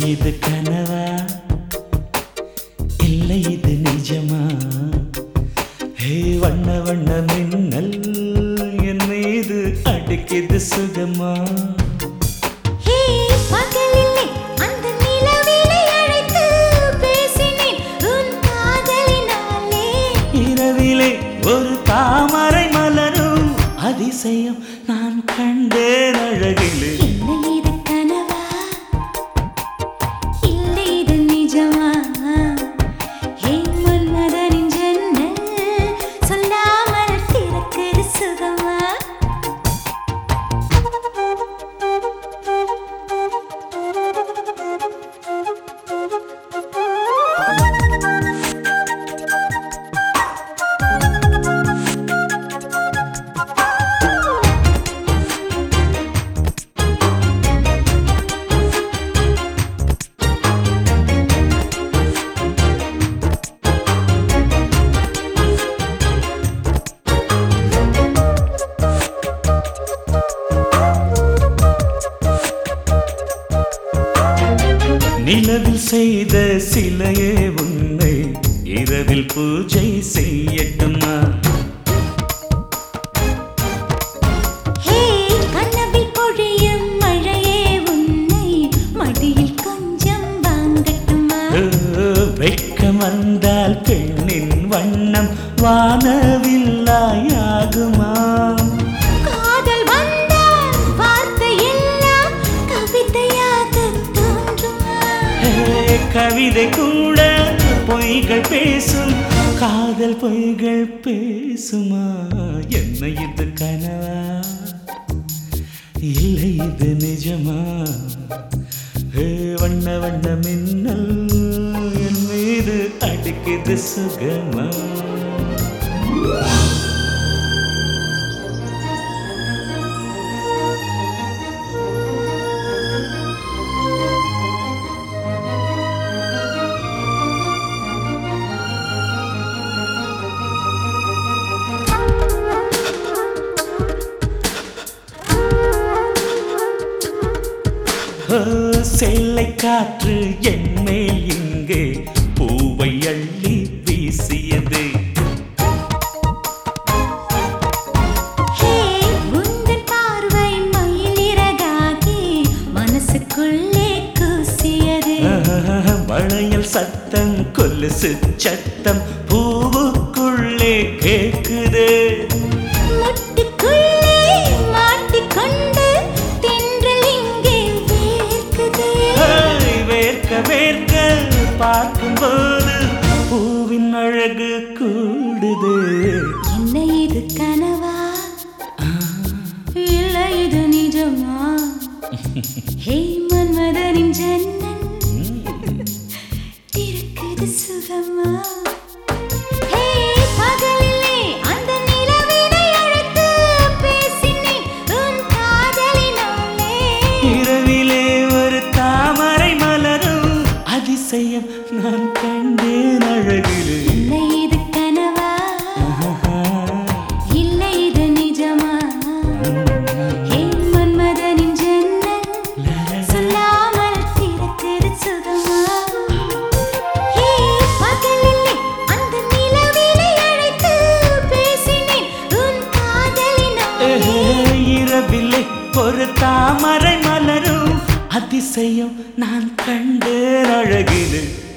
இது கனவா இல்லை இது நிஜமா ஹே வண்ண வண்ண மின்னல் என் மீது அடிக்குது சுகமா ஹே பகலிலே அந்த நிலவினை அழைத்து பேசினேன் உன் காதலினாலே இரவிலே ஒரு தாமரை மலரும் அதிசயம் நான் கண்டேன் அழகிலே என்ன இது கனவா இல்லை இது நிஜமா ஹே மன்மதனின் ஜன்னல் சொல்லாமல் திறக்குது சுகமா நிலவில் செய்த சிலையே உன்னை இரவில் பூஜை செய்யட்டுமா ஹே கனவில் பொழியும் மழையே உன்னை மடியில் கொஞ்சம் வாங்கட்டுமா வெட்கம் வந்தால் பெண்ணின் வண்ணம் வானவில்லாயாகுமா காதல் வந்தால் வார்த்தை எல்லாம் கவிதையாக தோன்றுமா கவிதை கூட பொய்கள் பேசும் காதல் பொய்கள் பேசுமா என்ன இது கனவா இல்லை இது நிஜமா வண்ண வண்ண மின்னல் என் மீது அடிக்குது சுகமா சேலை காற்று என் மேல் இங்கே பூவை அள்ளி வீசியது ஹே உந்தன் பார்வை மயிலிறகாகி மனசுக்குள்ளே கூசியது வளையல் சத்தம் கொலுசு சத்தம் பூவுக்குள்ளே கேக்குது முட்டுக்குள்ளே மாட்டிக்கொண்டு தென்றல் இங்கே வேர்க்குது வேர்க்க வேர்க்க பார்க்கும்போது பூவின் அழகு கூடுது என்ன இது கனவா இல்லை இது நிஜமா ஹே மன்மதனின் ஜன்னல் திறக்குது சுகமா ஹே பகலிலே அந்த நிலவினை அழைத்து பேசினேன் உன் காதலினாலே இரவிலே ஒரு தாமரை மலரும் அதிசயம் நான் கண்டேன் அழகிலே என்ன இது கனவா இல்லை இது நிஜமா ஹே மன்மதனின் ஜன்னல் சொல்லாமல் திறக்குது சுகமா ஹே பகலிலே அந்த நிலவினை அழைத்து பேசினேன் உன் காதலினாலே இரவிலே ஒரு தாமரை மலரும் அதிசயம் நான் கண்டேன் அழகிலே